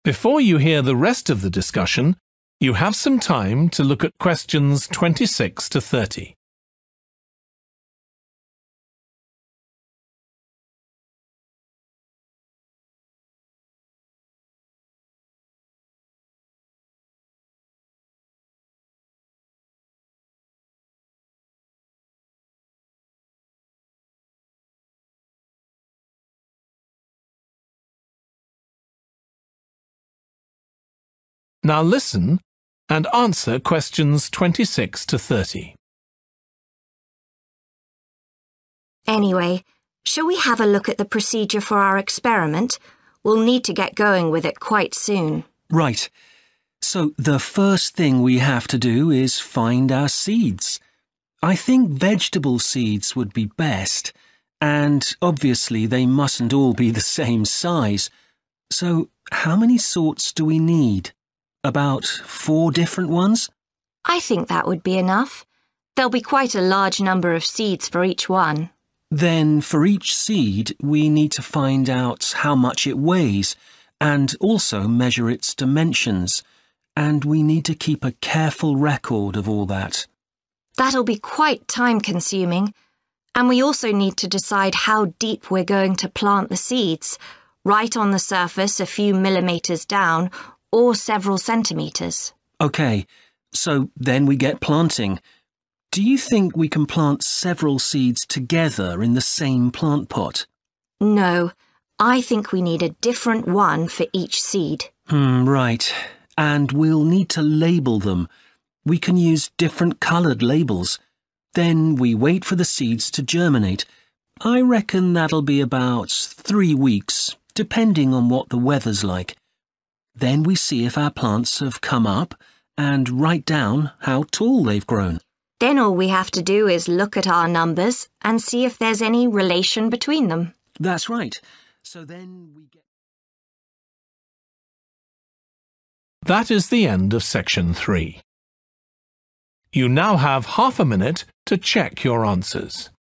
Before you hear the rest of the discussion, you have some time to look at questions 26 to 30. Now listen and answer questions 26 to 30. Anyway, shall we have a look at the procedure for our experiment? We'll need to get going with it quite soon. Right. So the first thing we have to do is find our seeds. I think vegetable seeds would be best, and obviously they mustn't all be the same size. So how many sorts do we need? About 4 different ones? I think that would be enough. There'll be quite a large number of seeds for each one. Then for each seed, we need to find out how much it weighs and also measure its dimensions. And we need to keep a careful record of all that. That'll be quite time-consuming. And we also need to decide how deep we're going to plant the seeds, right on the surface a few millimetres down or several centimetres. OK, so then we get planting. Do you think we can plant several seeds together in the same plant pot? No, I think we need a different one for each seed. Right. And we'll need to label them. We can use different coloured labels. Then we wait for the seeds to germinate. I reckon that'll be about 3 weeks, depending on what the weather's like. Then we see if our plants have come up and write down how tall they've grown. Then all we have to do is look at our numbers and see if there's any relation between them. That's right. So then we get... That is the end of section 3. You now have half a minute to check your answers.